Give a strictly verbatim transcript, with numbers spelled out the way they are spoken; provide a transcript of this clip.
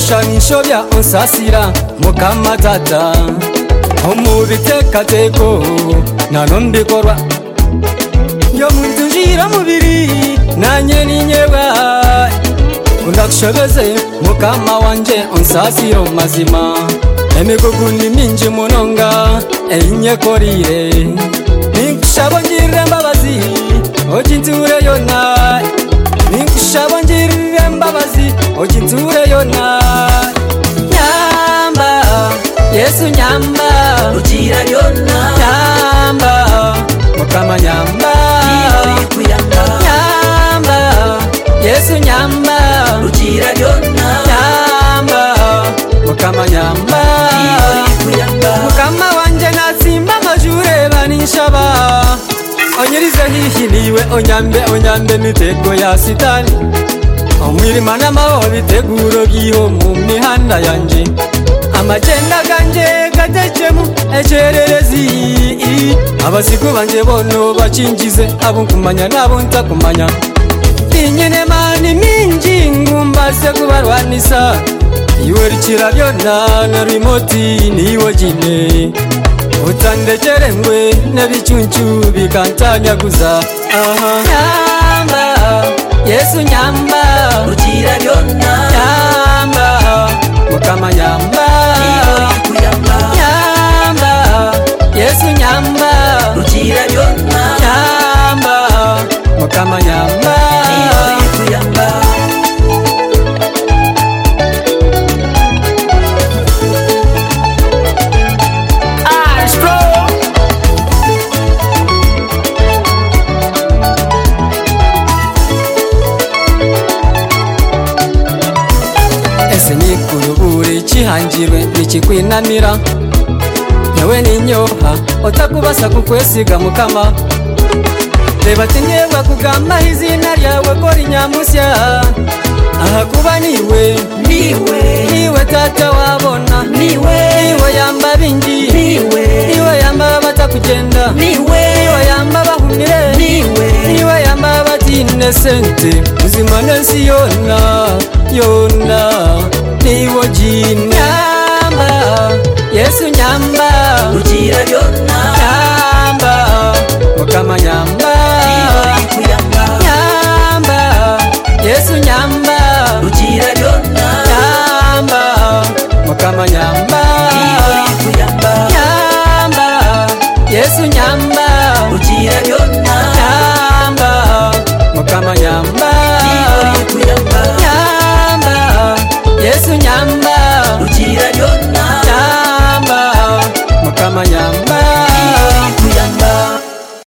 ibishanisho bya onsasira mukama tata umubitekateko nano mbikorwa yo muntunjira mubiri nanye ninyewa undakushobeze mukama wanje onsasiro mazima emigugu ni minji munonga einyekorire ninkushabongirire mbabazi ojinture yona ninkushabongirire mbabazi ojinture yona nyamba Yesu nyamba rukira yona nyamba mukama nyamba nyamba Yesu nyamba rukira yona nyamba mukama nyamba mukama wanje natsimba majure banishaba onyirize hihi niwe onyambe onyambe mitego ya sitani omwirima n'amaho biteguro giho mu mihanda yanje amagenda ganje gatecemu ecererezi abasiku banje bono bacinjize abo kumanya nabo ntakumanya inyene mani minji ngumbaze kubarwanisa iwe rikira byona na remote niwe jine utandekere ngwe n'ebicyuncu bikantanyaguza aha nyamba Yesu nyamba rukira yona nyamba mukama nyamba nyamba Yesu nyamba rukira yona nyamba mukama nyamba Senyikuru chihangirwe nikikwinamira nyewe ninyoha otakubasa kukwesiga mukama reba tinyebwa kugamba izina ryawe kori nyamusya aha kuba niwe niwe niwe tata wabona niwe niwe yamba bingi niwe niwe yamba batakugenda niwe niwe yamba bahumire niwe niwe yamba batine sente uzima nensi yona yona niwo jine nyamba Yesu nyamba rukira yona nyamba mukama nyamba nyamba Yesu nyamba rukira yona nyamba mukama nyamba nyamba Yesu nyamba rukira yona